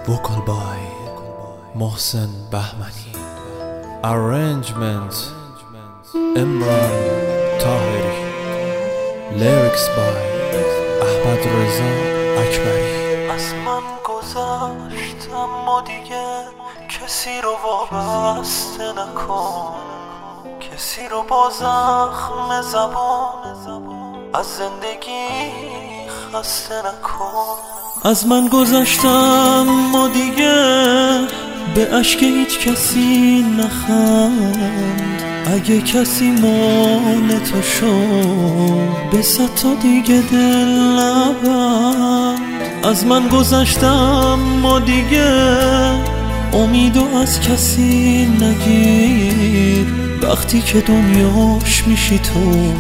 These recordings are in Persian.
Vocal by Mohsen Bahmani. Arrangement Imran Tahiri. Lyrics by Ahmad Reza Akbari. از من گذشتم و دیگه کسی رو وابسته نکن، کسی رو با زخم زبان از زندگی خسته نکن. از من گذشتم و دیگه به اشک هیچ کسی نخند. اگه کسی مال تو شد به صد تا دیگه دل نبند. از من گذشتم و دیگه امیدو از کسی نگیر. وقتی که دنیاش میشی تو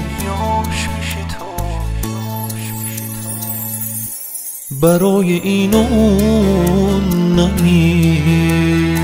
برای این و اون نمیر.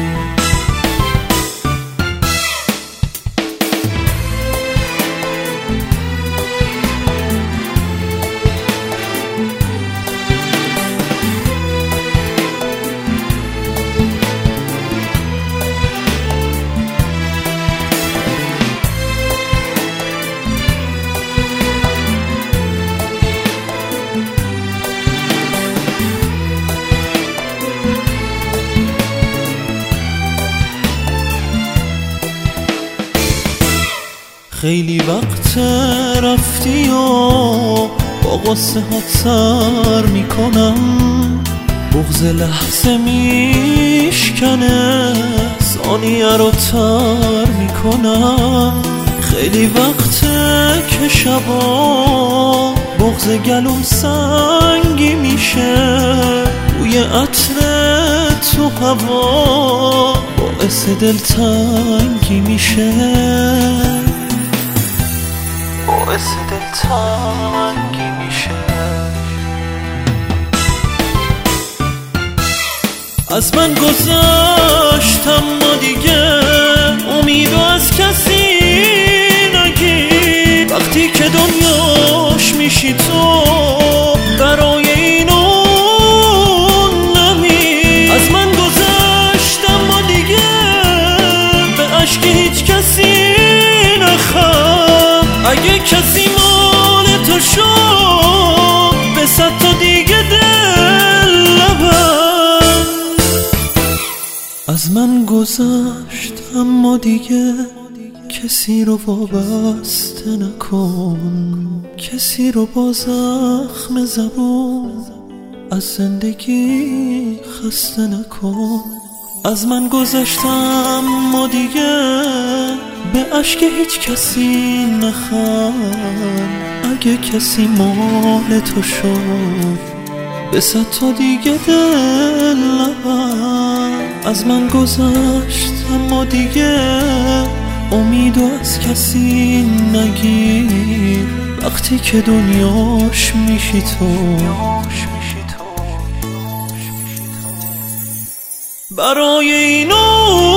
خیلی وقت رفتی و با غصه هات سر میکنم. بغض لحظه میشکنه ثانیه رو تر میکنم. خیلی وقت که شبا بغض گلوم سنگی میشه. بوی عطر تو هوا باعث دلتنگی میشه، باعث دلتنگی میشه. از من گذشتم و دیگه امیدو از کسی نگیر. وقتی که دنیاش میشی تو برای این اون نمیر. از من گذشتم و دیگه به اشک هیچ کسی نخند. اگه کسی مال تو شد به صد تا دیگه دل نبند. از من گذشتم و دیگه کسی رو وابسته نکن، کسی رو با زخم زبون از زندگی خسته نکن. از من گذشتم و دیگه به اشک هیچ کسی نخند. اگه کسی مال تو شد به صد تا دیگه دل نبند. از من گذشتم و دیگه امیدو از کسی نگیر. وقتی که دنیاش میشی تو برای اینو